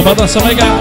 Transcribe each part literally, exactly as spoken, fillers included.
Balança, vai cá.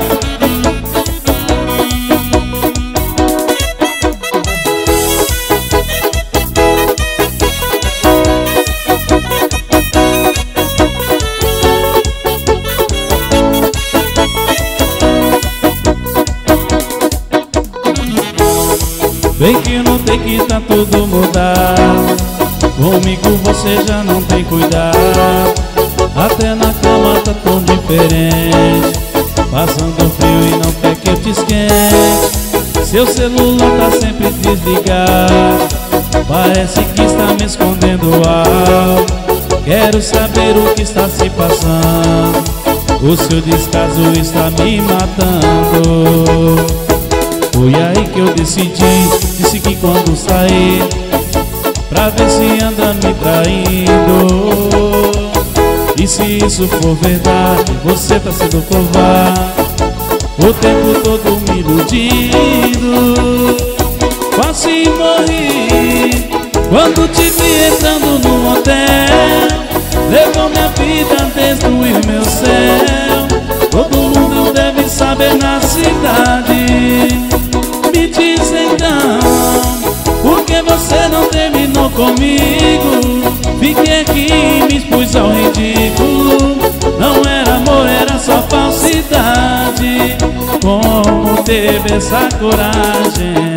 Bem que não tem que tá tudo mudado. Comigo você já não tem cuidado. Até na cama tá tão diferente. Passando frio e não quer que eu te esquente. Seu celular tá sempre desligado. Parece que está me escondendo algo. Quero saber o que está se passando. O seu descaso está me matando. Foi aí que eu decidi, disse que quando sair, pra ver se anda me traindo. E se isso for verdade, você tá sendo covarde. O tempo todo me iludindo. Quase morri quando te vi entrando no hotel. Levou minha vida, destruiu meu céu. Todo mundo deve saber na cidade. Me diz então, por que você não terminou comigo? Fiquei aqui e me expus ao ridículo. Não era amor, era só falsidade. Como teve essa coragem?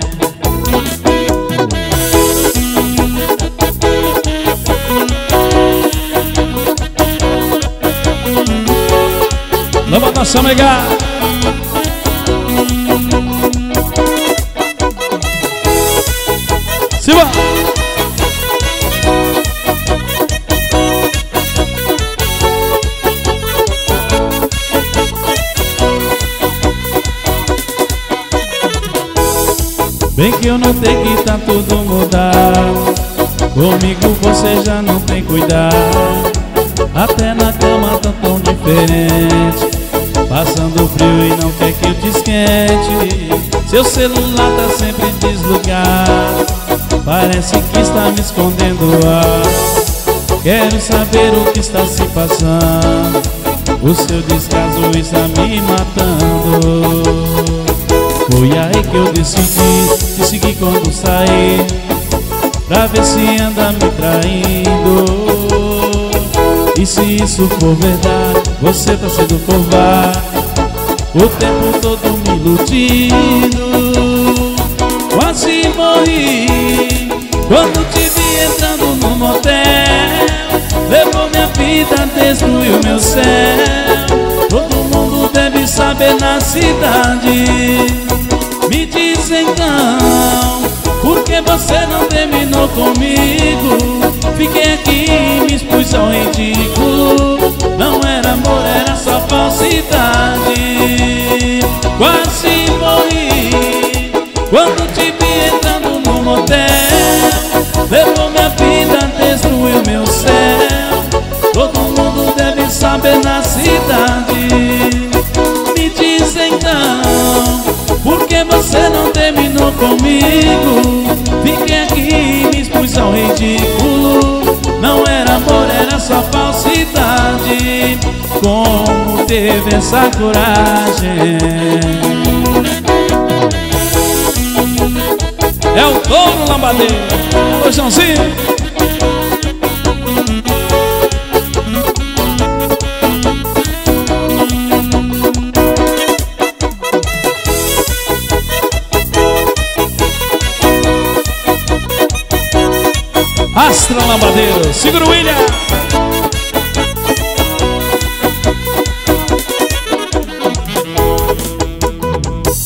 Nova Nação Mega. Siba! Bem que eu notei que tá tudo mudado. Comigo você já não tem cuidado. Até na cama tá tão diferente. Passando frio e não quer que eu te esquente. Seu celular tá sempre desligado. Parece que está me escondendo algo. Quero saber o que está se passando. O seu descaso está me matando. Foi aí que eu decidi, disse que quando sair, pra ver se anda me traindo. E se isso for verdade, você tá sendo covarde. O tempo todo me iludindo. Quase morri quando te vi entrando no motel. Levou minha vida, destruiu meu céu. Todo mundo deve saber na cidade. Me diz então, por que você não terminou comigo? Fiquei aqui e me expus ao ridículo. Não era amor, era só falsidade. Quase morri quando te vi entrando no motel. Levou minha vida, destruiu meu céu. Todo mundo deve saber na cidade. Me diz então, por que você não terminou comigo? Fiquei aqui e me expus ao ridículo. Não era amor, era só falsidade. Como teve essa coragem? É o Touro Lambadeiro. Ô Joãozinho. Astra Lambadeiro. Segura o William.